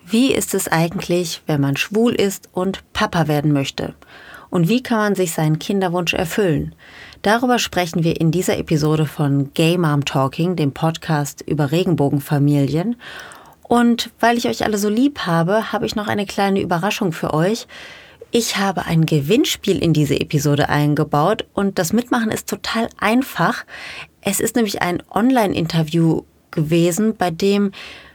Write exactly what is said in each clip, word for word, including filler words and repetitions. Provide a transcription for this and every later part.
Wie ist es eigentlich, wenn man schwul ist und Papa werden möchte? Und wie kann man sich seinen Kinderwunsch erfüllen? Darüber sprechen wir in dieser Episode von Gay Mom Talking, dem Podcast über Regenbogenfamilien. Und weil ich euch alle so lieb habe, habe ich noch eine kleine Überraschung für euch. Ich habe ein Gewinnspiel in diese Episode eingebaut und das Mitmachen ist total einfach. Es ist nämlich ein Online-Interview gewesen, bei dem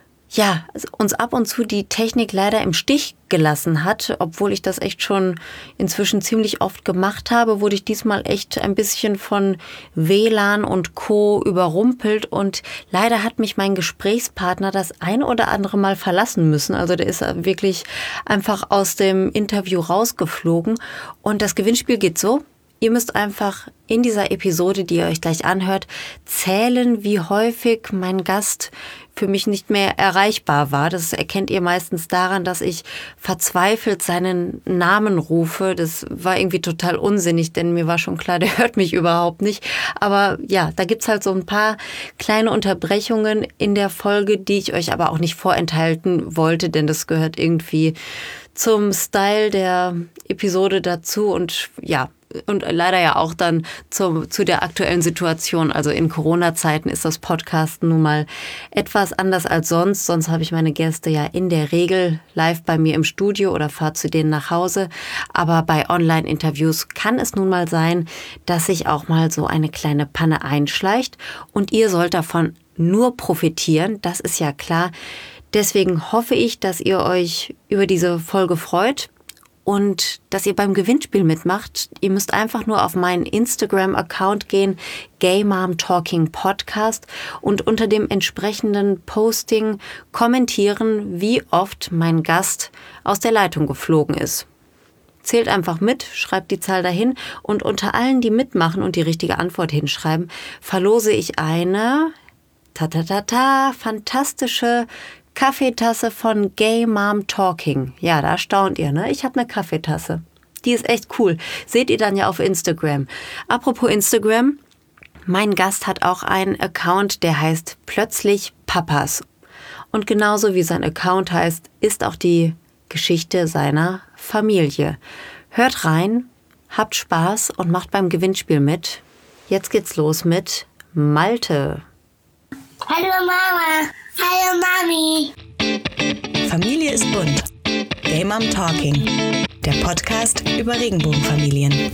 ja, uns ab und zu die Technik leider im Stich gelassen hat. Obwohl ich das echt schon inzwischen ziemlich oft gemacht habe, wurde ich diesmal echt ein bisschen von W L A N und Co. überrumpelt. Und leider hat mich mein Gesprächspartner das ein oder andere Mal verlassen müssen. Also der ist wirklich einfach aus dem Interview rausgeflogen. Und das Gewinnspiel geht so. Ihr müsst einfach in dieser Episode, die ihr euch gleich anhört, zählen, wie häufig mein Gast für mich nicht mehr erreichbar war. Das erkennt ihr meistens daran, dass ich verzweifelt seinen Namen rufe. Das war irgendwie total unsinnig, denn mir war schon klar, der hört mich überhaupt nicht. Aber ja, da gibt's halt so ein paar kleine Unterbrechungen in der Folge, die ich euch aber auch nicht vorenthalten wollte, denn das gehört irgendwie zum Style der Episode dazu und ja, und leider ja auch dann zu, zu der aktuellen Situation. Also in Corona-Zeiten ist das Podcasten nun mal etwas anders als sonst. Sonst habe ich meine Gäste ja in der Regel live bei mir im Studio oder fahre zu denen nach Hause. Aber bei Online-Interviews kann es nun mal sein, dass sich auch mal so eine kleine Panne einschleicht. Und ihr sollt davon nur profitieren, das ist ja klar. Deswegen hoffe ich, dass ihr euch über diese Folge freut. Und dass ihr beim Gewinnspiel mitmacht. Ihr müsst einfach nur auf meinen Instagram-Account gehen, Gay Mom Talking Podcast, und unter dem entsprechenden Posting kommentieren, wie oft mein Gast aus der Leitung geflogen ist. Zählt einfach mit, schreibt die Zahl dahin und unter allen, die mitmachen und die richtige Antwort hinschreiben, verlose ich eine ta-ta-ta-ta, fantastische Kaffeetasse von Gay Mom Talking. Ja, da staunt ihr, ne? Ich habe eine Kaffeetasse. Die ist echt cool. Seht ihr dann ja auf Instagram. Apropos Instagram, mein Gast hat auch einen Account, der heißt Plötzlich Papas. Und genauso wie sein Account heißt, ist auch die Geschichte seiner Familie. Hört rein, habt Spaß und macht beim Gewinnspiel mit. Jetzt geht's los mit Malte. Hallo Mama. Hallo Mami. Familie ist bunt. Gay Mom Talking. Der Podcast über Regenbogenfamilien.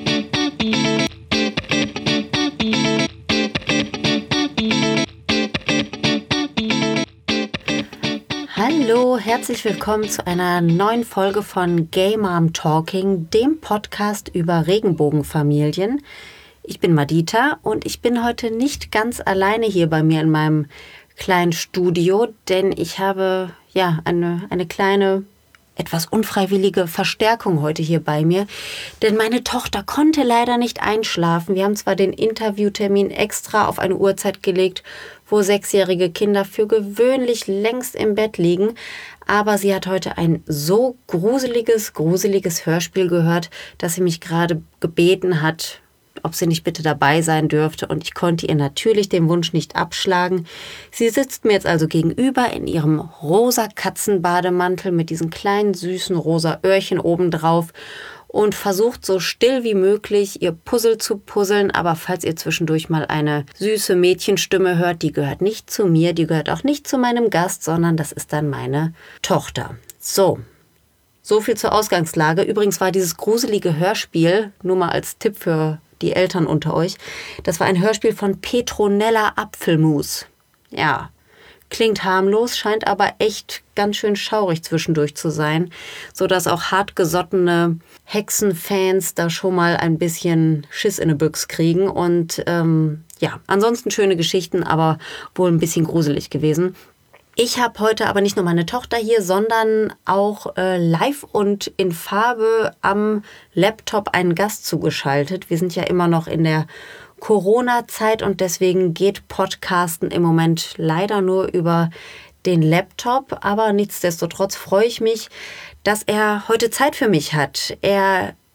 Hallo, herzlich willkommen zu einer neuen Folge von Gay Mom Talking, dem Podcast über Regenbogenfamilien. Ich bin Madita und ich bin heute nicht ganz alleine hier bei mir in meinem kleinen Studio, denn ich habe ja eine, eine kleine, etwas unfreiwillige Verstärkung heute hier bei mir, denn meine Tochter konnte leider nicht einschlafen. Wir haben zwar den Interviewtermin extra auf eine Uhrzeit gelegt, wo sechsjährige Kinder für gewöhnlich längst im Bett liegen, aber sie hat heute ein so gruseliges, gruseliges Hörspiel gehört, dass sie mich gerade gebeten hat, ob sie nicht bitte dabei sein dürfte, und ich konnte ihr natürlich den Wunsch nicht abschlagen. Sie sitzt mir jetzt also gegenüber in ihrem rosa Katzenbademantel mit diesen kleinen süßen rosa Öhrchen obendrauf und versucht so still wie möglich ihr Puzzle zu puzzeln, aber falls ihr zwischendurch mal eine süße Mädchenstimme hört, die gehört nicht zu mir, die gehört auch nicht zu meinem Gast, sondern das ist dann meine Tochter. So. So viel zur Ausgangslage. Übrigens war dieses gruselige Hörspiel, nur mal als Tipp für die Eltern unter euch, das war ein Hörspiel von Petronella Apfelmus. Ja, klingt harmlos, scheint aber echt ganz schön schaurig zwischendurch zu sein, sodass auch hartgesottene Hexenfans da schon mal ein bisschen Schiss in die Büchs kriegen. Und ähm, ja, ansonsten schöne Geschichten, aber wohl ein bisschen gruselig gewesen. Ich habe heute aber nicht nur meine Tochter hier, sondern auch äh, live und in Farbe am Laptop einen Gast zugeschaltet. Wir sind ja immer noch in der Corona-Zeit und deswegen geht Podcasten im Moment leider nur über den Laptop. Aber nichtsdestotrotz freue ich mich, dass er heute Zeit für mich hat. Er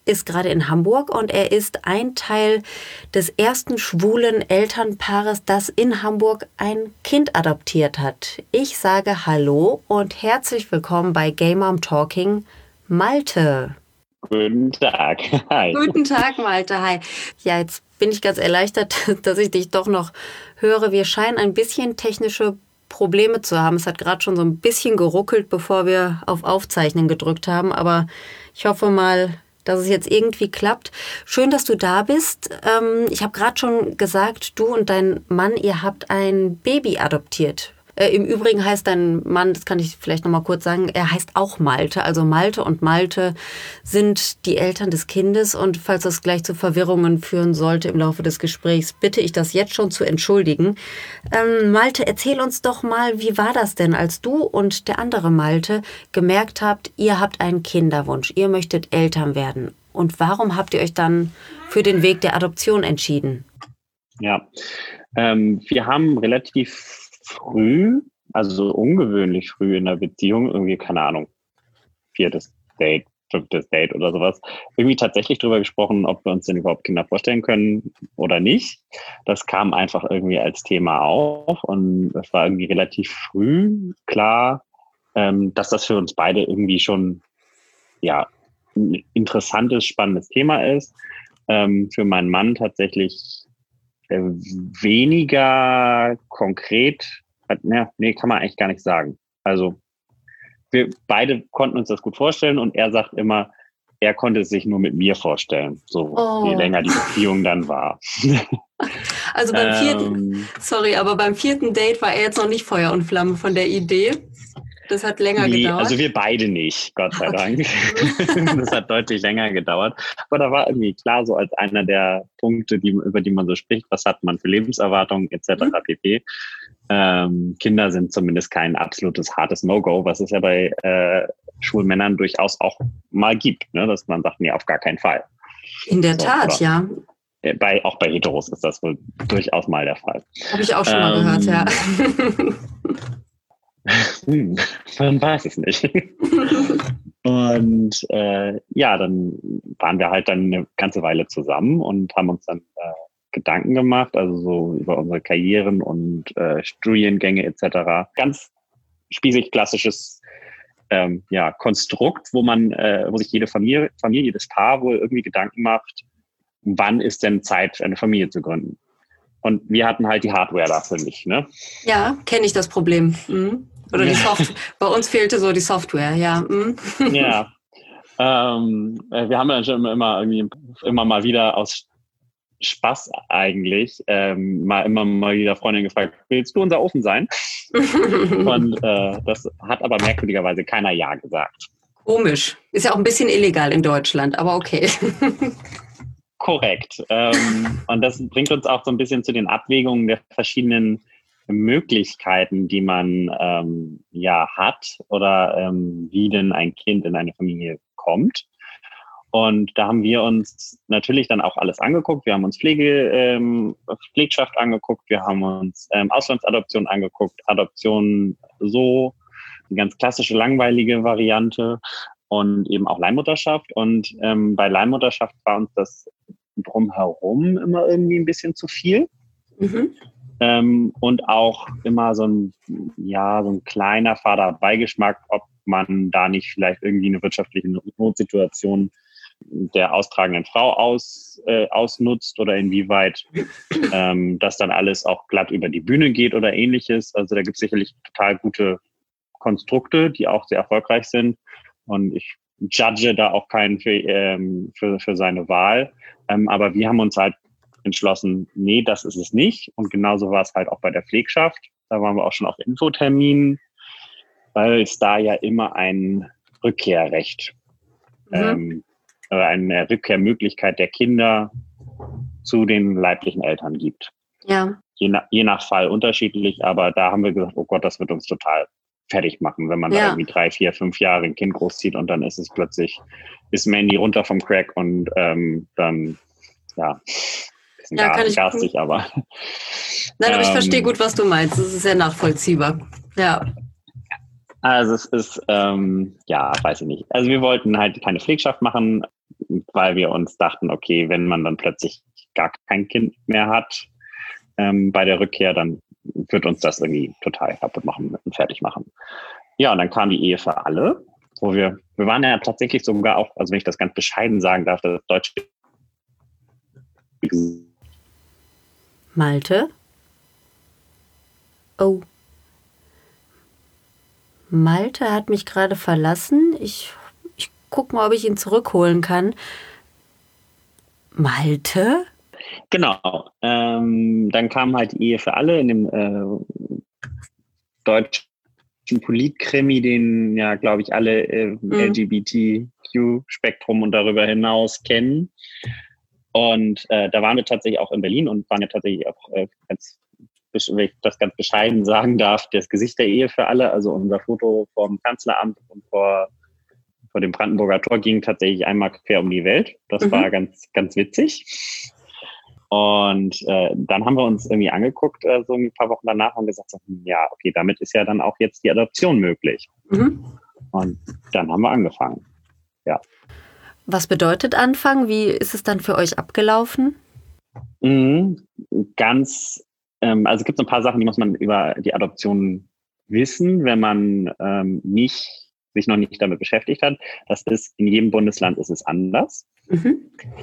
ist gerade in Hamburg und er ist ein Teil des ersten schwulen Elternpaares, das in Hamburg ein Kind adoptiert hat. Ich sage Hallo und herzlich willkommen bei Gay Mom Talking, Malte. Guten Tag. Hi. Guten Tag, Malte. Hi. Ja, jetzt bin ich ganz erleichtert, dass ich dich doch noch höre. Wir scheinen ein bisschen technische Probleme zu haben. Es hat gerade schon so ein bisschen geruckelt, bevor wir auf Aufzeichnen gedrückt haben. Aber ich hoffe mal, dass es jetzt irgendwie klappt. Schön, dass du da bist. Ähm, ich habe gerade schon gesagt, du und dein Mann, ihr habt ein Baby adoptiert. Äh, Im Übrigen heißt dein Mann, das kann ich vielleicht noch mal kurz sagen, er heißt auch Malte. Also Malte und Malte sind die Eltern des Kindes. Und falls das gleich zu Verwirrungen führen sollte im Laufe des Gesprächs, bitte ich das jetzt schon zu entschuldigen. Ähm, Malte, erzähl uns doch mal, wie war das denn, als du und der andere Malte gemerkt habt, ihr habt einen Kinderwunsch, ihr möchtet Eltern werden. Und warum habt ihr euch dann für den Weg der Adoption entschieden? Ja, ähm, wir haben relativ früh, also so ungewöhnlich früh in der Beziehung, irgendwie, keine Ahnung, viertes Date, fünftes Date oder sowas, irgendwie tatsächlich drüber gesprochen, ob wir uns denn überhaupt Kinder vorstellen können oder nicht. Das kam einfach irgendwie als Thema auf und es war irgendwie relativ früh klar, ähm, dass das für uns beide irgendwie schon, ja, ein interessantes, spannendes Thema ist. Ähm, für meinen Mann tatsächlich weniger konkret, ne, nee, kann man eigentlich gar nicht sagen. Also wir beide konnten uns das gut vorstellen und er sagt immer, er konnte es sich nur mit mir vorstellen, so oh. je länger die Beziehung dann war. Also beim vierten, ähm, sorry, aber beim vierten Date war er jetzt noch nicht Feuer und Flamme von der Idee. Das hat länger nee, gedauert? Also wir beide nicht, Gott sei okay. Dank. Das hat deutlich länger gedauert. Aber da war irgendwie klar, so als einer der Punkte, die, über die man so spricht, was hat man für Lebenserwartungen et cetera mhm. pp. Ähm, Kinder sind zumindest kein absolutes hartes No-Go, was es ja bei äh, schwulen Männern durchaus auch mal gibt, ne? Dass man sagt, nee, auf gar keinen Fall. In der so, Tat, ja. Bei, auch bei Heteros ist das wohl durchaus mal der Fall. Habe ich auch schon ähm, mal gehört, ja. Hm, man weiß es nicht. Und äh, ja, dann waren wir halt dann eine ganze Weile zusammen und haben uns dann äh, Gedanken gemacht, also so über unsere Karrieren und äh, Studiengänge et cetera. Ganz spießig klassisches ähm, ja, Konstrukt, wo man, äh, wo sich jede Familie, Familie, jedes Paar wohl irgendwie Gedanken macht, wann ist denn Zeit, eine Familie zu gründen? Und wir hatten halt die Hardware dafür nicht, ne? Ja, kenne ich das Problem. Mhm. Oder die Software. Bei uns fehlte so die Software, ja. Mhm. Ja. Ähm, wir haben dann schon immer irgendwie immer mal wieder aus Spaß eigentlich ähm, mal immer mal wieder Freundin gefragt, willst du unser Ofen sein? Und äh, das hat aber merkwürdigerweise keiner Ja gesagt. Komisch. Ist ja auch ein bisschen illegal in Deutschland, aber okay. Korrekt. Ähm, und das bringt uns auch so ein bisschen zu den Abwägungen der verschiedenen Möglichkeiten, die man ähm, ja hat oder ähm, wie denn ein Kind in eine Familie kommt. Und da haben wir uns natürlich dann auch alles angeguckt. Wir haben uns Pflege, ähm, Pflegschaft angeguckt, wir haben uns ähm, Auslandsadoption angeguckt, Adoption so, eine ganz klassische, langweilige Variante und eben auch Leihmutterschaft. Und ähm, bei Leihmutterschaft war uns das drumherum immer irgendwie ein bisschen zu viel. Mhm. Ähm, und auch immer so ein, ja, so ein kleiner fader Beigeschmack, ob man da nicht vielleicht irgendwie eine wirtschaftliche Notsituation der austragenden Frau aus, äh, ausnutzt oder inwieweit ähm, das dann alles auch glatt über die Bühne geht oder ähnliches. Also da gibt es sicherlich total gute Konstrukte, die auch sehr erfolgreich sind. Und ich judge da auch keinen für, ähm, für, für seine Wahl. Ähm, aber wir haben uns halt entschlossen, nee, das ist es nicht. Und genauso war es halt auch bei der Pflegschaft. Da waren wir auch schon auf Infoterminen, weil es da ja immer ein Rückkehrrecht, mhm. ähm, oder eine Rückkehrmöglichkeit der Kinder zu den leiblichen Eltern gibt. Ja. Je nach, je nach Fall unterschiedlich, aber da haben wir gesagt, oh Gott, das wird uns total fertig machen, wenn man ja. da irgendwie drei, vier, fünf Jahre ein Kind großzieht und dann ist es plötzlich, ist Mandy runter vom Crack und ähm, dann, ja, bisschen ja, gar, kann ich, garstig, aber. Nein, aber ähm, ich verstehe gut, was du meinst. Das ist sehr nachvollziehbar. Ja. Also es ist, ähm, ja, weiß ich nicht. Also wir wollten halt keine Pflegschaft machen. weil wir uns dachten, okay, wenn man dann plötzlich gar kein Kind mehr hat ähm, bei der Rückkehr, dann wird uns das irgendwie total kaputt machen und fertig machen. Ja, und dann kam die Ehe für alle, wo wir, wir waren ja tatsächlich sogar auch, also wenn ich das ganz bescheiden sagen darf, das deutsche Malte? Oh. Malte hat mich gerade verlassen. Ich, ich gucke mal, ob ich ihn zurückholen kann. Malte? Genau. Ähm, dann kam halt die Ehe für alle in dem äh, deutschen Politkrimi, den ja, glaube ich, alle äh, mhm. L G B T Q-Spektrum und darüber hinaus kennen. Und äh, da waren wir tatsächlich auch in Berlin und waren ja tatsächlich auch äh, ganz, wenn ich das ganz bescheiden sagen darf, das Gesicht der Ehe für alle. Also unser Foto vom Kanzleramt und vor, vor dem Brandenburger Tor ging tatsächlich einmal quer um die Welt. Das mhm. war ganz, ganz witzig. Und äh, dann haben wir uns irgendwie angeguckt, äh, so ein paar Wochen danach und gesagt, so, ja, okay, damit ist ja dann auch jetzt die Adoption möglich. Mhm. Und dann haben wir angefangen, ja. Was bedeutet anfangen? Wie ist es dann für euch abgelaufen? Mhm, ganz, ähm, also es gibt so ein paar Sachen, die muss man über die Adoption wissen, wenn man ähm, nicht, sich noch nicht damit beschäftigt hat. Das ist, in jedem Bundesland ist es anders. Mhm.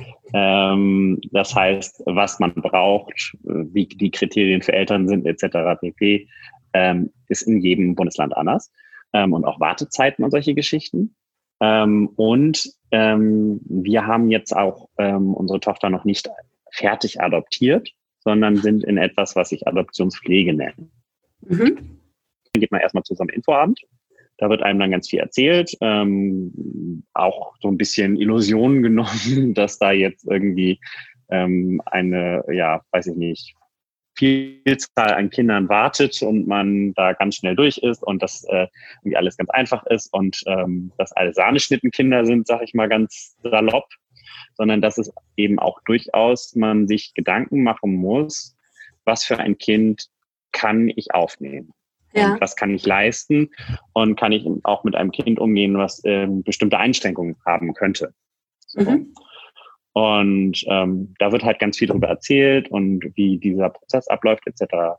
Ähm, das heißt, was man braucht, wie die Kriterien für Eltern sind, et cetera pp., ähm, ist in jedem Bundesland anders. Ähm, und auch Wartezeiten und solche Geschichten. Ähm, und ähm, wir haben jetzt auch ähm, unsere Tochter noch nicht fertig adoptiert, sondern sind in etwas, was sich Adoptionspflege nennt. Mhm. Dann geht man erstmal zu so einem Infoabend. Da wird einem dann ganz viel erzählt, ähm, auch so ein bisschen Illusionen genommen, dass da jetzt irgendwie ähm, eine, ja, weiß ich nicht, Vielzahl an Kindern wartet und man da ganz schnell durch ist und dass äh, irgendwie alles ganz einfach ist und ähm, dass alle Sahneschnittenkinder sind, sag ich mal ganz salopp, sondern dass es eben auch durchaus man sich Gedanken machen muss, was für ein Kind kann ich aufnehmen. Ja. Und was kann ich leisten und kann ich auch mit einem Kind umgehen, was ähm, bestimmte Einschränkungen haben könnte. So. Mhm. Und ähm, da wird halt ganz viel darüber erzählt und wie dieser Prozess abläuft et cetera.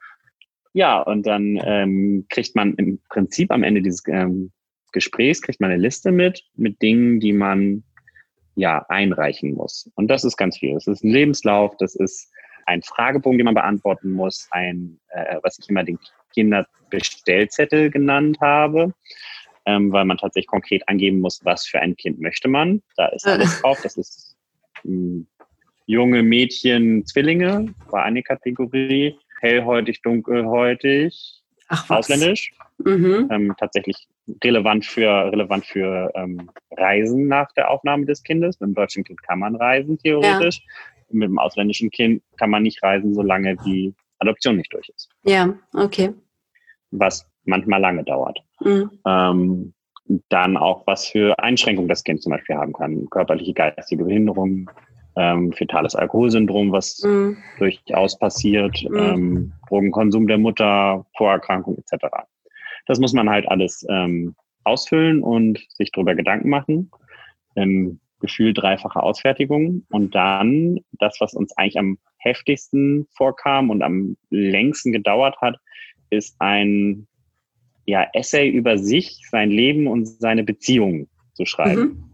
Ja, und dann ähm, kriegt man im Prinzip am Ende dieses ähm, Gesprächs kriegt man eine Liste mit, mit Dingen, die man ja einreichen muss. Und das ist ganz viel. Das ist ein Lebenslauf, das ist ein Fragebogen, den man beantworten muss, ein, äh, was ich immer den Kinderbestellzettel genannt habe, ähm, weil man tatsächlich konkret angeben muss, was für ein Kind möchte man. Da ist alles drauf. Das ist ähm, junge Mädchen, Zwillinge, war eine Kategorie, hellhäutig, dunkelhäutig, Ach, ausländisch. Mhm. Ähm, tatsächlich relevant für relevant für ähm, Reisen nach der Aufnahme des Kindes. Mit dem deutschen Kind kann man reisen, theoretisch. Ja. Mit dem ausländischen Kind kann man nicht reisen, solange die Adoption nicht durch ist. Ja, okay. Was manchmal lange dauert. Mhm. Ähm, dann auch, was für Einschränkungen das Kind zum Beispiel haben kann. Körperliche, geistige Behinderung, ähm, fetales Alkoholsyndrom, was mhm. durchaus passiert, mhm. ähm, Drogenkonsum der Mutter, Vorerkrankung et cetera. Das muss man halt alles ähm, ausfüllen und sich darüber Gedanken machen. Ähm, Gefühl dreifache Ausfertigung. Und dann das, was uns eigentlich am heftigsten vorkam und am längsten gedauert hat, ist ein ja, Essay über sich, sein Leben und seine Beziehungen zu schreiben. Mhm.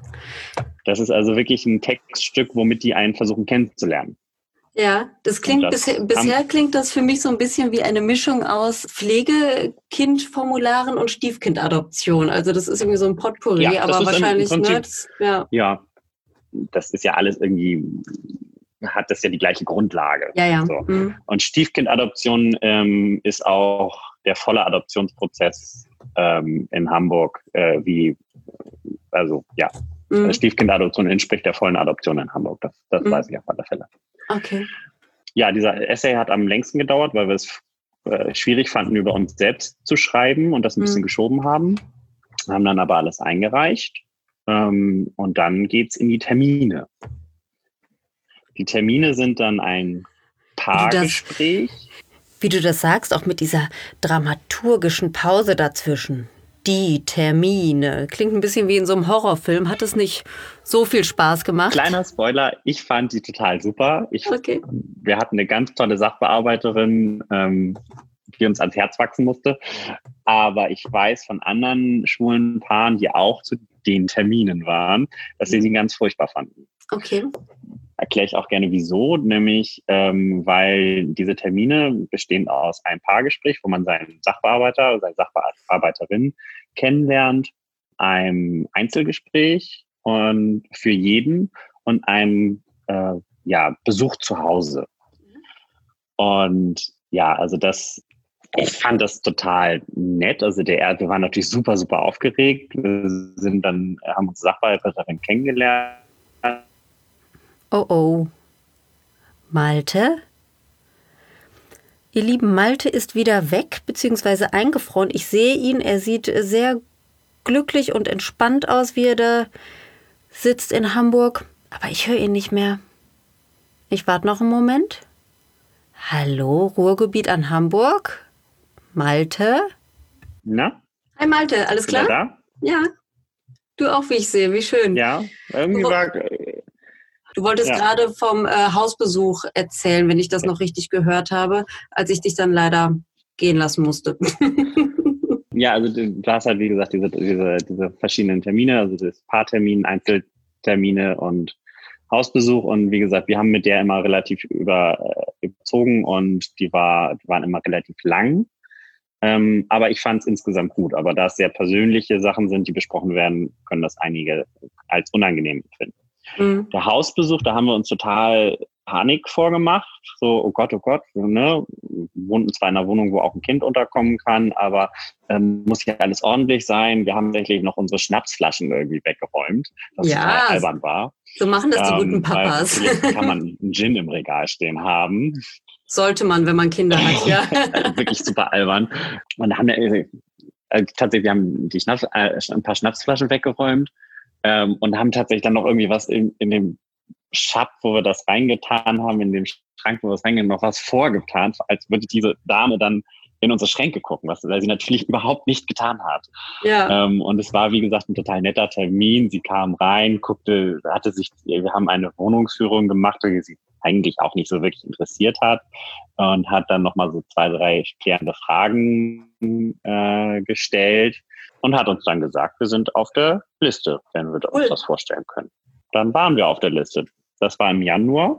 Das ist also wirklich ein Textstück, womit die einen versuchen kennenzulernen. Ja, das klingt das bisher, bisher klingt das für mich so ein bisschen wie eine Mischung aus Pflegekindformularen und Stiefkindadoption. Also das ist irgendwie so ein Potpourri, ja, aber wahrscheinlich im Prinzip, ne, das, ja. ja, das ist ja alles irgendwie, hat das ja die gleiche Grundlage. Ja, ja. So. Mhm. Und Stiefkindadoption ähm, ist auch der volle Adoptionsprozess ähm, in Hamburg, äh, wie, also ja, mhm. Stiefkindadoption entspricht der vollen Adoption in Hamburg. Das, das mhm. weiß ich auf alle Fälle. Okay. Ja, dieser Essay hat am längsten gedauert, weil wir es äh, schwierig fanden, über uns selbst zu schreiben und das ein mhm. bisschen geschoben haben. Haben dann aber alles eingereicht. Ähm, und dann geht's in die Termine. Die Termine sind dann ein Paargespräch. Wie du das sagst, auch mit dieser dramaturgischen Pause dazwischen. Die Termine. Klingt ein bisschen wie in so einem Horrorfilm. Hat es nicht so viel Spaß gemacht? Kleiner Spoiler, ich fand die total super. Ich, okay. Wir hatten eine ganz tolle Sachbearbeiterin, ähm, die uns ans Herz wachsen musste. Aber ich weiß von anderen schwulen Paaren, die auch zu den Terminen waren, dass sie sie ganz furchtbar fanden. Okay. Erkläre ich auch gerne wieso, nämlich ähm, weil diese Termine bestehen aus einem Paargespräch, wo man seinen Sachbearbeiter oder seine Sachbearbeiterin kennenlernt, einem Einzelgespräch und für jeden und einem äh, ja, Besuch zu Hause. Und ja, also das, ich fand das total nett. Also der, wir waren natürlich super, super aufgeregt. Wir sind dann, haben uns Sachbearbeiterin kennengelernt. Oh oh. Malte? Ihr lieben, Malte ist wieder weg, beziehungsweise eingefroren. Ich sehe ihn, er sieht sehr glücklich und entspannt aus, wie er da sitzt in Hamburg. Aber ich höre ihn nicht mehr. Ich warte noch einen Moment. Hallo, Ruhrgebiet an Hamburg? Malte? Na? Hi Malte, alles klar? Da? Ja. Du auch, wie ich sehe, wie schön. Ja, irgendwie du, war... Du wolltest ja. gerade vom äh, Hausbesuch erzählen, wenn ich das noch richtig gehört habe, als ich dich dann leider gehen lassen musste. Ja, also du hast halt, wie gesagt, diese, diese, diese verschiedenen Termine, also das Paartermin, Einzeltermine und Hausbesuch. Und wie gesagt, wir haben mit der immer relativ über, äh, überzogen und die, war, die waren immer relativ lang. Ähm, aber ich fand es insgesamt gut. Aber da es sehr persönliche Sachen sind, die besprochen werden, können das einige als unangenehm empfinden. Mhm. Der Hausbesuch, da haben wir uns total Panik vorgemacht. So, oh Gott, oh Gott, ne? Wir wohnten zwar in einer Wohnung, wo auch ein Kind unterkommen kann, aber ähm, muss ja alles ordentlich sein. Wir haben tatsächlich noch unsere Schnapsflaschen irgendwie weggeräumt, was ja, total albern war. So machen das die ähm, guten Papas. Weil natürlich kann man einen Gin im Regal stehen haben. Sollte man, wenn man Kinder hat, ja. Also wirklich super albern. Und da haben wir äh, tatsächlich, wir haben die Schnaps, äh, ein paar Schnapsflaschen weggeräumt. Ähm, und haben tatsächlich dann noch irgendwie was in, in dem Schab, wo wir das reingetan haben, in dem Schrank, wo wir das reingetan haben, noch was vorgetan, als würde diese Dame dann in unsere Schränke gucken, was sie natürlich überhaupt nicht getan hat. Ja. Ähm, und es war, wie gesagt, ein total netter Termin. Sie kam rein, guckte, hatte sich, wir haben eine Wohnungsführung gemacht, die sie eigentlich auch nicht so wirklich interessiert hat und hat dann nochmal so zwei, drei klärende Fragen äh, gestellt. Und hat uns dann gesagt, wir sind auf der Liste, wenn wir uns das vorstellen können. Dann waren wir auf der Liste. Das war im Januar.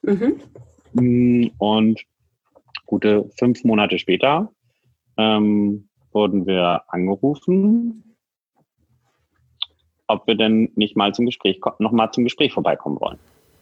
Mhm. Und gute fünf Monate später ähm, wurden wir angerufen, ob wir denn nicht mal zum Gespräch, noch mal zum Gespräch vorbeikommen wollen.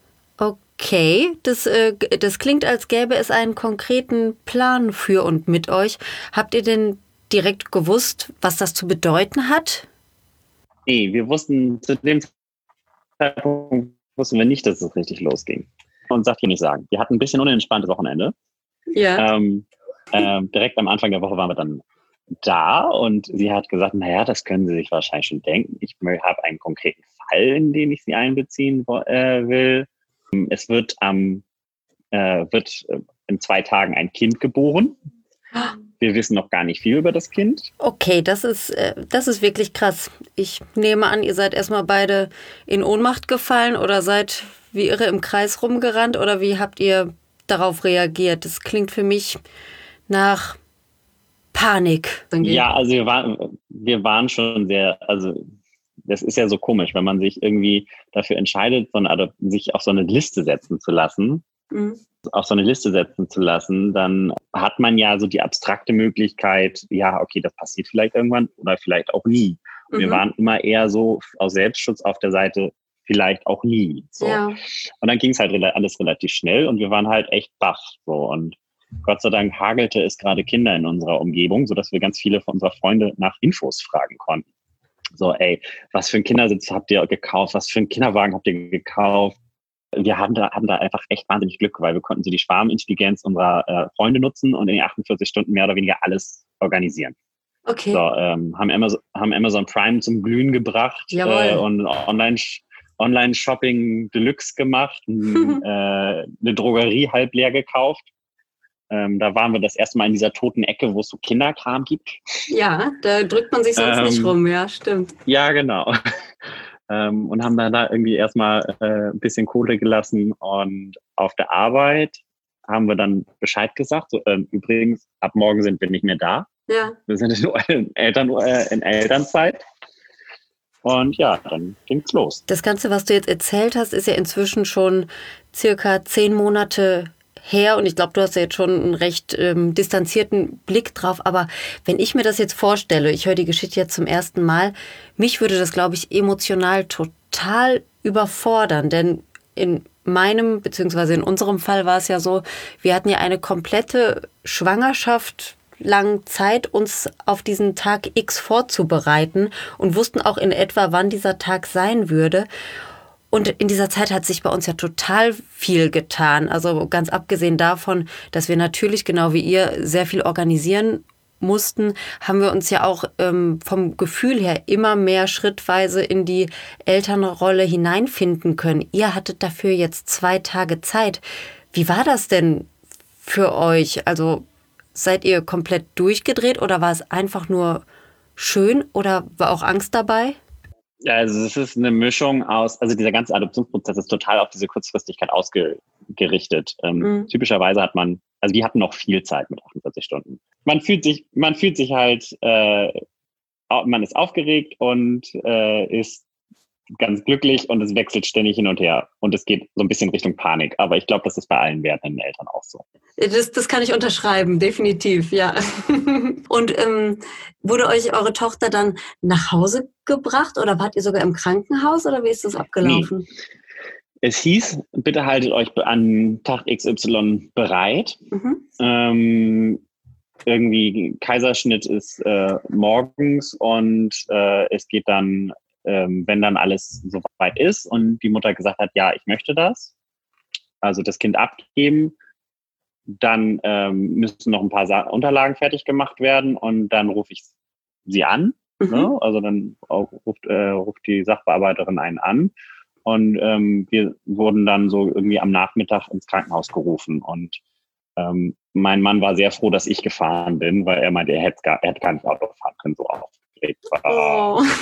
Okay, das, äh, das klingt, als gäbe es einen konkreten Plan für und mit euch. Habt ihr denn direkt gewusst, was das zu bedeuten hat? Nee, wir wussten zu dem Zeitpunkt wussten wir nicht, dass es richtig losging. Und sagt hier nicht sagen. Wir hatten ein bisschen unentspanntes Wochenende. Ja. Ähm, ähm, direkt am Anfang der Woche waren wir dann da und sie hat gesagt, naja, das können Sie sich wahrscheinlich schon denken. Ich habe einen konkreten Fall, in den ich Sie einbeziehen äh, will. Es wird am äh, wird in zwei Tagen ein Kind geboren. Wir wissen noch gar nicht viel über das Kind. Okay, das ist, äh, das ist wirklich krass. Ich nehme an, ihr seid erstmal beide in Ohnmacht gefallen oder seid wie irre im Kreis rumgerannt oder wie habt ihr darauf reagiert? Das klingt für mich nach Panik. Ja, also wir waren, wir waren schon sehr, also das ist ja so komisch, wenn man sich irgendwie dafür entscheidet, so eine, sich auf so eine Liste setzen zu lassen. Mhm. auf so eine Liste setzen zu lassen, dann hat man ja so die abstrakte Möglichkeit, ja, okay, das passiert vielleicht irgendwann oder vielleicht auch nie. Und mhm. wir waren immer eher so aus Selbstschutz auf der Seite, vielleicht auch nie. So. Ja. Und dann ging es halt alles relativ schnell und wir waren halt echt baff. So. Und Gott sei Dank hagelte es gerade Kinder in unserer Umgebung, sodass wir ganz viele von unserer Freunde nach Infos fragen konnten. So, ey, was für einen Kindersitz habt ihr gekauft? Was für einen Kinderwagen habt ihr gekauft? Wir hatten da, hatten da einfach echt wahnsinnig Glück, weil wir konnten so die Schwarmintelligenz unserer äh, Freunde nutzen und in den achtundvierzig Stunden mehr oder weniger alles organisieren. Okay. So, ähm, haben, Amazon, haben Amazon Prime zum Glühen gebracht äh, und Online, Online-Shopping Deluxe gemacht, äh, eine Drogerie halb leer gekauft. Ähm, da waren wir das erste Mal in dieser toten Ecke, wo es so Kinderkram gibt. Ja, da drückt man sich sonst ähm, nicht rum, ja, stimmt. Ja, genau. ähm, und haben dann da irgendwie erstmal äh, ein bisschen Kohle gelassen. Und auf der Arbeit haben wir dann Bescheid gesagt. So, äh, übrigens, ab morgen sind wir nicht mehr da. Ja. Wir sind in, Eltern, äh, in Elternzeit. Und ja, dann ging's los. Das Ganze, was du jetzt erzählt hast, ist ja inzwischen schon circa zehn Monate her. Und ich glaube, du hast ja jetzt schon einen recht ähm, distanzierten Blick drauf. Aber wenn ich mir das jetzt vorstelle, ich höre die Geschichte jetzt zum ersten Mal, mich würde das, glaube ich, emotional total überfordern. Denn in meinem, beziehungsweise in unserem Fall war es ja so, wir hatten ja eine komplette Schwangerschaft lang Zeit, uns auf diesen Tag X vorzubereiten und wussten auch in etwa, wann dieser Tag sein würde. Und in dieser Zeit hat sich bei uns ja total viel getan. Also ganz abgesehen davon, dass wir natürlich genau wie ihr sehr viel organisieren mussten, haben wir uns ja auch ähm, vom Gefühl her immer mehr schrittweise in die Elternrolle hineinfinden können. Ihr hattet dafür jetzt zwei Tage Zeit. Wie war das denn für euch? Also seid ihr komplett durchgedreht oder war es einfach nur schön oder war auch Angst dabei? Ja, also es ist eine Mischung aus, also dieser ganze Adoptionsprozess ist total auf diese Kurzfristigkeit ausgerichtet. Ähm, mhm. Typischerweise hat man, also die hatten noch viel Zeit mit achtundvierzig Stunden. Man fühlt sich, man fühlt sich halt, äh, man ist aufgeregt und äh, ist ganz glücklich und es wechselt ständig hin und her. Und es geht so ein bisschen Richtung Panik. Aber ich glaube, das ist bei allen werdenden Eltern auch so. Das, das kann ich unterschreiben, definitiv, ja. Und ähm, wurde euch eure Tochter dann nach Hause gebracht oder wart ihr sogar im Krankenhaus oder wie ist das abgelaufen? Nee. Es hieß, bitte haltet euch an Tag X Y bereit. Mhm. Ähm, irgendwie Kaiserschnitt ist äh, morgens und äh, es geht dann, ähm, wenn dann alles soweit ist und die Mutter gesagt hat, ja, ich möchte das, also das Kind abgeben, dann ähm, müssen noch ein paar Sa- Unterlagen fertig gemacht werden und dann rufe ich sie an. Mhm. Ne? Also dann auch ruft, äh, ruft die Sachbearbeiterin einen an und ähm, wir wurden dann so irgendwie am Nachmittag ins Krankenhaus gerufen und ähm, mein Mann war sehr froh, dass ich gefahren bin, weil er meinte, er hätte gar, er hätte gar nicht Auto fahren können, so aufgeregt war. Oh.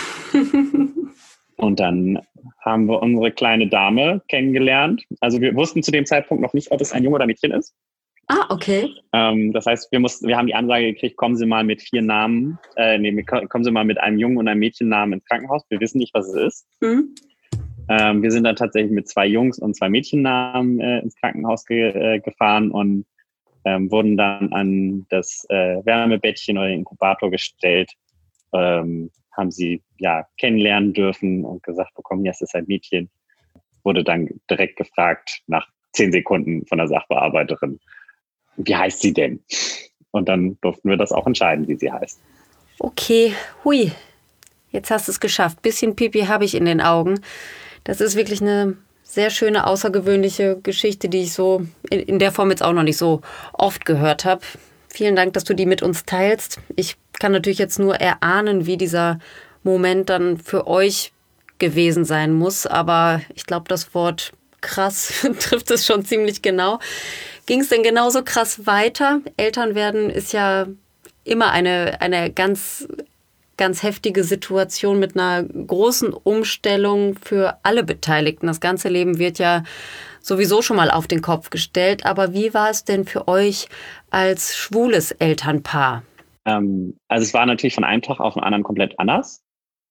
Und dann haben wir unsere kleine Dame kennengelernt. Also wir wussten zu dem Zeitpunkt noch nicht, ob es ein Junge oder Mädchen ist. Ah, okay. Ähm, das heißt, wir mussten, wir haben die Ansage gekriegt, kommen Sie mal mit vier Namen, äh, nee, kommen Sie mal mit einem Jungen und einem Mädchennamen ins Krankenhaus. Wir wissen nicht, was es ist. Mhm. Ähm, wir sind dann tatsächlich mit zwei Jungs und zwei Mädchennamen äh, ins Krankenhaus ge- äh, gefahren und ähm, wurden dann an das äh, Wärmebettchen oder den Inkubator gestellt, ähm, haben sie ja kennenlernen dürfen und gesagt bekommen, ja, es ist ein Mädchen. Wurde dann direkt gefragt nach zehn Sekunden von der Sachbearbeiterin, wie heißt sie denn? Und dann durften wir das auch entscheiden, wie sie heißt. Okay, hui, jetzt hast du es geschafft. Bisschen Pipi habe ich in den Augen. Das ist wirklich eine sehr schöne, außergewöhnliche Geschichte, die ich so in, in der Form jetzt auch noch nicht so oft gehört habe. Vielen Dank, dass du die mit uns teilst. Ich kann natürlich jetzt nur erahnen, wie dieser Moment dann für euch gewesen sein muss. Aber ich glaube, das Wort krass trifft es schon ziemlich genau. Ging es denn genauso krass weiter? Eltern werden ist ja immer eine, eine ganz, ganz heftige Situation mit einer großen Umstellung für alle Beteiligten. Das ganze Leben wird ja sowieso schon mal auf den Kopf gestellt. Aber wie war es denn für euch als schwules Elternpaar? Ähm, also es war natürlich von einem Tag auf den anderen komplett anders.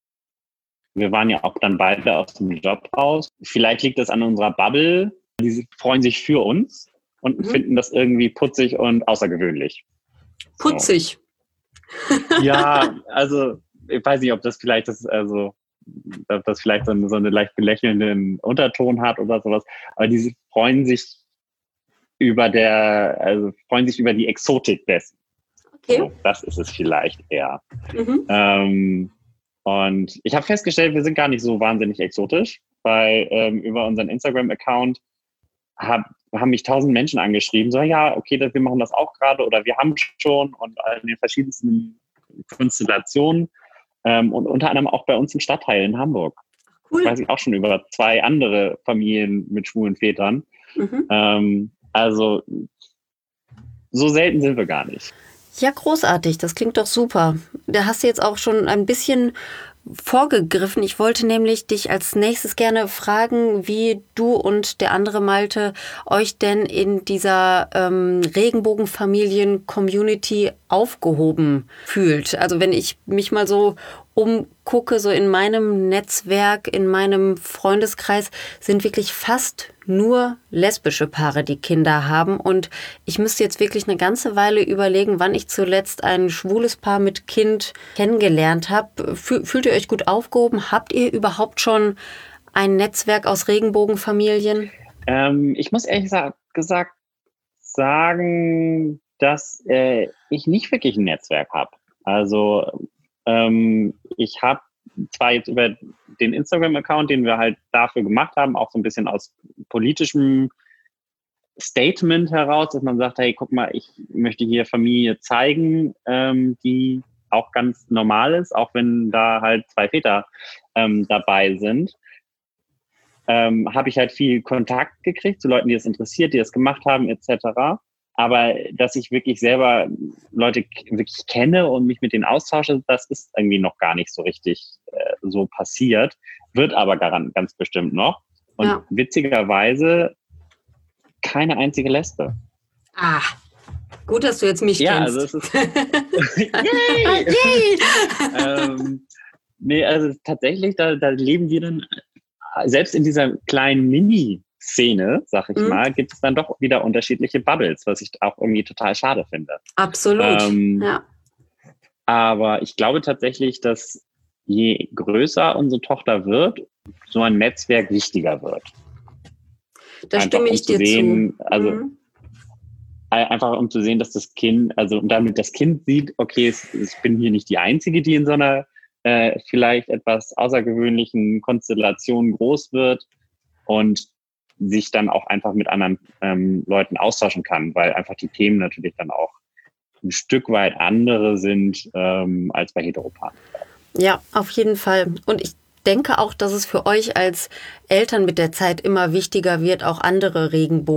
Wir waren ja auch dann beide aus dem Job raus. Vielleicht liegt das an unserer Bubble. Die freuen sich für uns und mhm. finden das irgendwie putzig und außergewöhnlich. Putzig? So. Ja, also ich weiß nicht, ob das vielleicht das, also ob das vielleicht so einen, so einen leicht belächelnden Unterton hat oder sowas. Aber die freuen sich über der, also freuen sich über die Exotik dessen. Okay. So, das ist es vielleicht eher. Mhm. Ähm, und ich habe festgestellt, wir sind gar nicht so wahnsinnig exotisch, weil ähm, über unseren Instagram-Account hab, haben mich tausend Menschen angeschrieben, so ja, okay, das, wir machen das auch gerade oder wir haben schon und in den verschiedensten Konstellationen ähm, und unter anderem auch bei uns im Stadtteil in Hamburg. Cool. Das weiß ich auch schon über zwei andere Familien mit schwulen Vätern. Mhm. Ähm, also so selten sind wir gar nicht. Ja, großartig. Das klingt doch super. Da hast du jetzt auch schon ein bisschen vorgegriffen. Ich wollte nämlich dich als nächstes gerne fragen, wie du und der andere Malte euch denn in dieser ähm, Regenbogenfamilien-Community aufgehoben fühlt. Also wenn ich mich mal so umgucke, so in meinem Netzwerk, in meinem Freundeskreis, sind wirklich fast nur lesbische Paare, die Kinder haben. Und ich müsste jetzt wirklich eine ganze Weile überlegen, wann ich zuletzt ein schwules Paar mit Kind kennengelernt habe. Fühlt ihr euch gut aufgehoben? Habt ihr überhaupt schon ein Netzwerk aus Regenbogenfamilien? Ähm, ich muss ehrlich gesagt sagen, dass äh, ich nicht wirklich ein Netzwerk habe. Also ähm, ich habe zwar jetzt über den Instagram-Account, den wir halt dafür gemacht haben, auch so ein bisschen aus politischem Statement heraus, dass man sagt, hey, guck mal, ich möchte hier Familie zeigen, ähm, die auch ganz normal ist, auch wenn da halt zwei Väter ähm, dabei sind. Ähm, habe ich halt viel Kontakt gekriegt zu Leuten, die das interessiert, die das gemacht haben, et cetera. Aber dass ich wirklich selber Leute wirklich kenne und mich mit denen austausche, das ist irgendwie noch gar nicht so richtig äh, so passiert. Wird aber garant, ganz bestimmt noch. Und ja. Witzigerweise keine einzige Lesbe. Ah, gut, dass du jetzt mich ja, kennst. Also es ist Yay! Yay! ähm, nee, also tatsächlich, da, da leben wir dann, selbst in dieser kleinen Mini- Szene, sag ich mhm. mal, gibt es dann doch wieder unterschiedliche Bubbles, was ich auch irgendwie total schade finde. Absolut, ähm, ja. Aber ich glaube tatsächlich, dass je größer unsere Tochter wird, so ein Netzwerk wichtiger wird. Da einfach, stimme ich um dir zu sehen, zu. Also mhm. einfach um zu sehen, dass das Kind, also damit das Kind sieht, okay, ich bin hier nicht die Einzige, die in so einer äh, vielleicht etwas außergewöhnlichen Konstellation groß wird und sich dann auch einfach mit anderen ähm, Leuten austauschen kann, weil einfach die Themen natürlich dann auch ein Stück weit andere sind ähm, als bei Heteropaaren. Ja, auf jeden Fall. Und ich denke auch, dass es für euch als Eltern mit der Zeit immer wichtiger wird, auch andere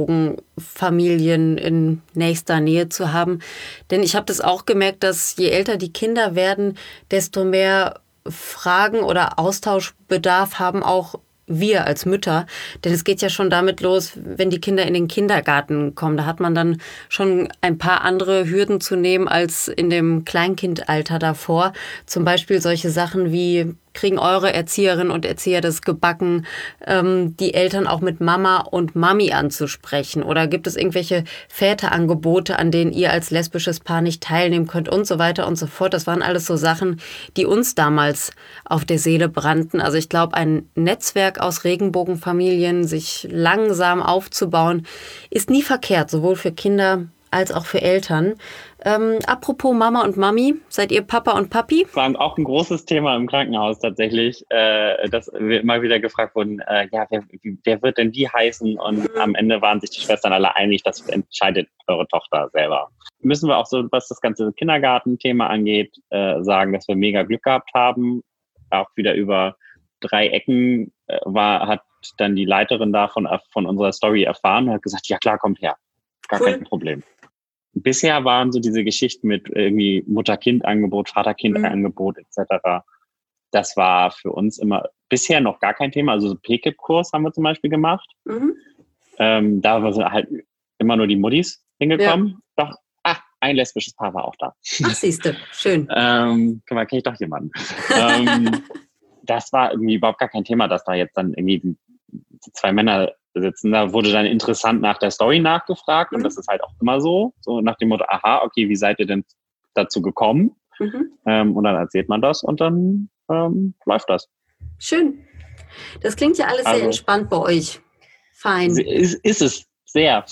Regenbogenfamilien in nächster Nähe zu haben. Denn ich habe das auch gemerkt, dass je älter die Kinder werden, desto mehr Fragen oder Austauschbedarf haben auch wir als Mütter, denn es geht ja schon damit los, wenn die Kinder in den Kindergarten kommen. Da hat man dann schon ein paar andere Hürden zu nehmen als in dem Kleinkindalter davor. Zum Beispiel solche Sachen wie, kriegen eure Erzieherinnen und Erzieher das gebacken, ähm, die Eltern auch mit Mama und Mami anzusprechen? Oder gibt es irgendwelche Väterangebote, an denen ihr als lesbisches Paar nicht teilnehmen könnt und so weiter und so fort? Das waren alles so Sachen, die uns damals auf der Seele brannten. Also ich glaube, ein Netzwerk aus Regenbogenfamilien, sich langsam aufzubauen, ist nie verkehrt, sowohl für Kinder als auch für Eltern. Ähm, apropos Mama und Mami, seid ihr Papa und Papi? Das war auch ein großes Thema im Krankenhaus tatsächlich, äh, dass wir immer wieder gefragt wurden, äh, ja, wer, wer wird denn die heißen? Und mhm. am Ende waren sich die Schwestern alle einig, das entscheidet eure Tochter selber. Müssen wir auch so, was das ganze Kindergartenthema angeht, äh, sagen, dass wir mega Glück gehabt haben. Auch wieder über drei Ecken äh, war, hat dann die Leiterin da von, von unserer Story erfahren und hat gesagt, ja klar, kommt her. Gar cool. Kein Problem. Bisher waren so diese Geschichten mit irgendwie Mutter-Kind-Angebot, Vater-Kind-Angebot mhm. et cetera. Das war für uns immer bisher noch gar kein Thema. Also so P K I P-Kurs haben wir zum Beispiel gemacht. Mhm. Ähm, da waren halt immer nur die Muttis hingekommen. Ja. Doch, ach, ein lesbisches Paar war auch da. Ach, siehste, schön. ähm, guck mal, kenne ich doch jemanden. ähm, das war irgendwie überhaupt gar kein Thema, dass da jetzt dann irgendwie die, die zwei Männer sitzen. Da wurde dann interessant nach der Story nachgefragt mhm. und das ist halt auch immer so, so nach dem Motto, aha, okay, wie seid ihr denn dazu gekommen? Mhm. Ähm, und dann erzählt man das und dann ähm, läuft das. Schön. Das klingt ja alles also, sehr entspannt bei euch. Fein. Ist, ist es, sehr.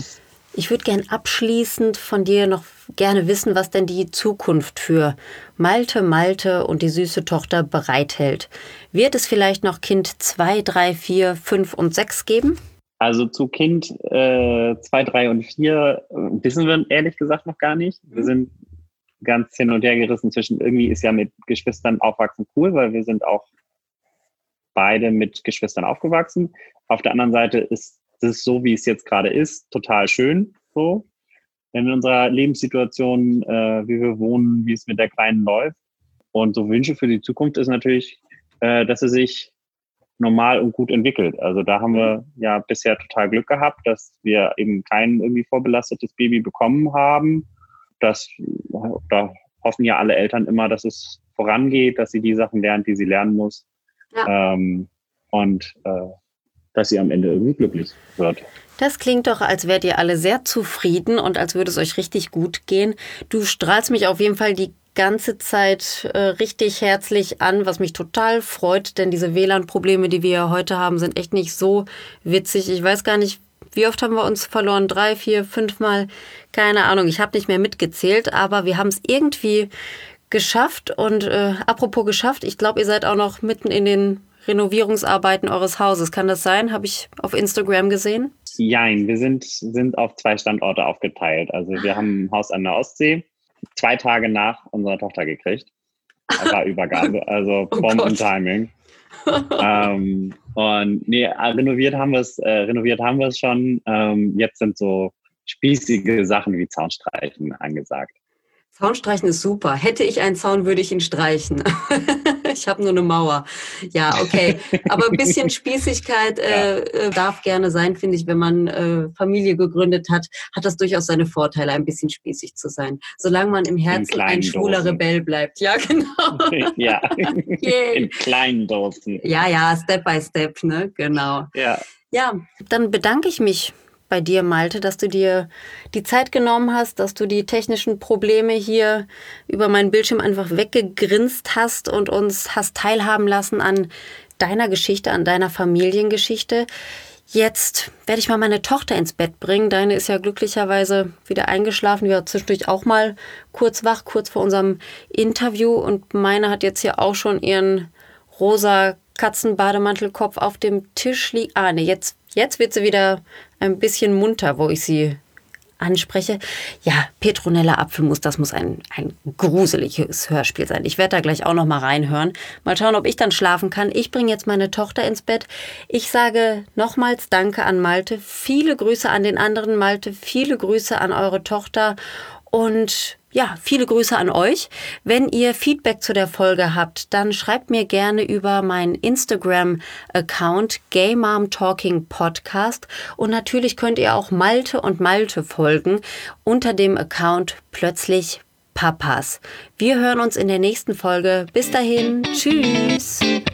Ich würde gern abschließend von dir noch gerne wissen, was denn die Zukunft für Malte, Malte und die süße Tochter bereithält. Wird es vielleicht noch Kind zwei, drei, vier, fünf und sechs geben? Also zu Kind äh, zwei, drei und vier wissen wir ehrlich gesagt noch gar nicht. Wir sind ganz hin und her gerissen zwischen, irgendwie ist ja mit Geschwistern aufwachsen cool, weil wir sind auch beide mit Geschwistern aufgewachsen. Auf der anderen Seite ist es so, wie es jetzt gerade ist, total schön so. in unserer Lebenssituation, äh, wie wir wohnen, wie es mit der Kleinen läuft. Und so Wünsche für die Zukunft ist natürlich, äh, dass sie sich normal und gut entwickelt. Also da haben wir ja bisher total Glück gehabt, dass wir eben kein irgendwie vorbelastetes Baby bekommen haben. Das, da hoffen ja alle Eltern immer, dass es vorangeht, dass sie die Sachen lernt, die sie lernen muss. Ja. Ähm, und äh, dass sie am Ende irgendwie glücklich wird. Das klingt doch, als wärt ihr alle sehr zufrieden und als würde es euch richtig gut gehen. Du strahlst mich auf jeden Fall die ganze Zeit äh, richtig herzlich an, was mich total freut, denn diese W L A N-Probleme, die wir heute haben, sind echt nicht so witzig. Ich weiß gar nicht, wie oft haben wir uns verloren? Drei, vier, fünf Mal? Keine Ahnung, ich habe nicht mehr mitgezählt, aber wir haben es irgendwie geschafft. Und äh, apropos geschafft, ich glaube, ihr seid auch noch mitten in den Renovierungsarbeiten eures Hauses. Kann das sein? Habe ich auf Instagram gesehen? Nein, wir sind, sind auf zwei Standorte aufgeteilt. Also wir haben ein Haus an der Ostsee, zwei Tage nach unserer Tochter gekriegt. Das war Übergabe, also Oh Bomben-Timing. ähm, und nee, renoviert haben wir es, äh, renoviert haben wir es schon. Ähm, jetzt sind so spießige Sachen wie Zaunstreichen angesagt. Zaunstreichen ist super. Hätte ich einen Zaun, würde ich ihn streichen. Ich habe nur eine Mauer. Ja, okay. Aber ein bisschen Spießigkeit äh, ja. darf gerne sein, finde ich. Wenn man äh, Familie gegründet hat, hat das durchaus seine Vorteile, ein bisschen spießig zu sein. Solange man im Herzen ein schwuler Dosen. Rebell bleibt. Ja, genau. Ja, in kleinen Dosen. Ja, ja, Step by Step, ne? Genau. Ja. Ja, dann bedanke ich mich bei dir, Malte, dass du dir die Zeit genommen hast, dass du die technischen Probleme hier über meinen Bildschirm einfach weggegrinst hast und uns hast teilhaben lassen an deiner Geschichte, an deiner Familiengeschichte. Jetzt werde ich mal meine Tochter ins Bett bringen. Deine ist ja glücklicherweise wieder eingeschlafen. Die war zwischendurch auch mal kurz wach, kurz vor unserem Interview. Und meine hat jetzt hier auch schon ihren rosa Katzenbademantelkopf auf dem Tisch liegen. Ah, ne, jetzt, jetzt wird sie wieder ein bisschen munter, wo ich sie anspreche. Ja, Petronella Apfelmus, das muss ein, ein gruseliges Hörspiel sein. Ich werde da gleich auch noch mal reinhören. Mal schauen, ob ich dann schlafen kann. Ich bringe jetzt meine Tochter ins Bett. Ich sage nochmals Danke an Malte. Viele Grüße an den anderen Malte. Viele Grüße an eure Tochter. Und ja, viele Grüße an euch. Wenn ihr Feedback zu der Folge habt, dann schreibt mir gerne über meinen Instagram-Account Gay Mom Talking Podcast. Und natürlich könnt ihr auch Malte und Malte folgen unter dem Account Plötzlich Papas. Wir hören uns in der nächsten Folge. Bis dahin, tschüss!